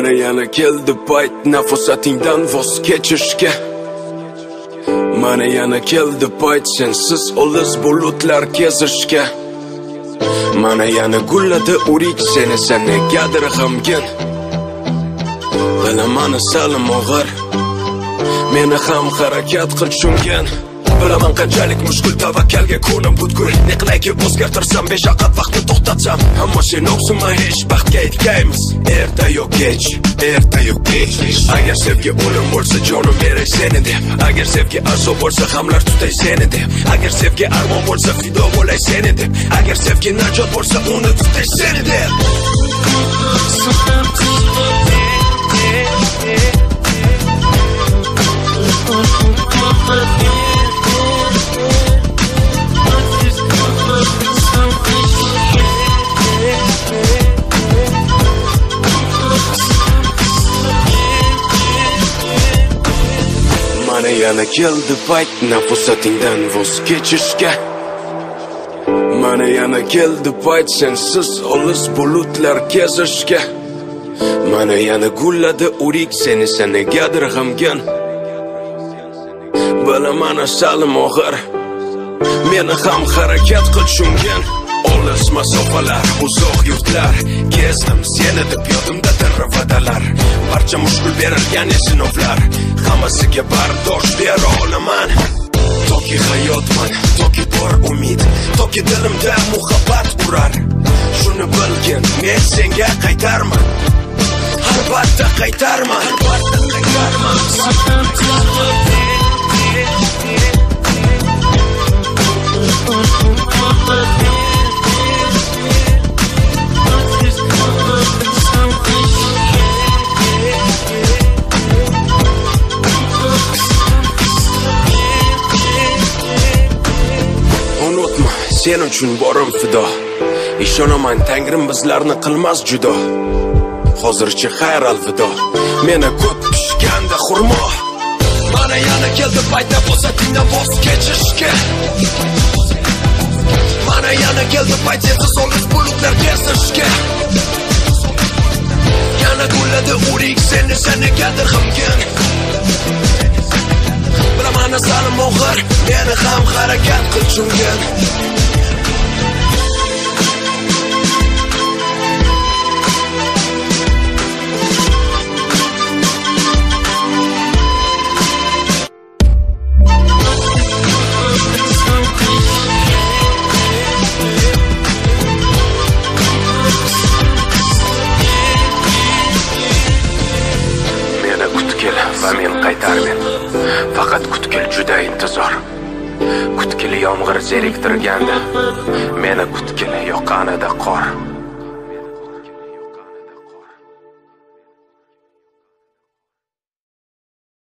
Mana yana keldi payt nafosatingdan voz kechishga. Mana yana keldi payt sensiz olis bulutlar kezishga. Mana yana gulladi urik sen negadir g'amgin. Bilaman salim og'ir, meni ham harakat qil tushungan. Bilaman qanchalik mushkul tavakkalga ko'nim butkul. Neqilayki o'zgartirsam beshaqat vaqtni to'xtatsam, ammo sen o'qsima hech baxtga yetgaymiz. Erta yo'q kech, erta yo'q kech. Agar sevgi o'lim bo'lsa jonim beray seni deb. Agar sevgi azob bo'lsa hamlar tutay seni deb. Agar sevgi armon bo'lsa fido bo'lay seni deb. Agar sevgi najot bo'lsa uni tutay seni deb. Mana yana keldi payt nafosatingdan voz kechishga. Mana yana keldi payt sensiz olis bulutlar kezishga. Mana yana gulladi urik seni negadir g'amgin. Bilaman salim og'ir, meni ham harakat qil tushungan. Olis masofalar, uzoq yurtlar kezdim seni deb yodimda va'dalar. Barcha mushkul berilgan sinovlar, hammasiga bardosh bera olaman. Toki hayotman, toki bor umid, toki dilimda muhabbat urar. Shuni bilgin, men senga qaytarman. Albatta qaytarman, albatta qaytarman. Unutma, sen uchun borim fido. Ishonaman Tangrim bizlarni qilmas judo. Hozircha xayr alvido. Meni ko'p pishganda xurmo. Mana yana keldi payt nafosatingdan voz kechishga. Mana yana keldi payt sensiz olis bulutlar kezishga. Yana gulladi urik seni negadir g'amgin. Bilaman salim og'ir, meni ham harakat qil tushungan. Va men qaytarmen. Faqat kutkil juda intizor. Kutkil yomg'ir zeriktirganda, meni kutkil yoqqanida qor.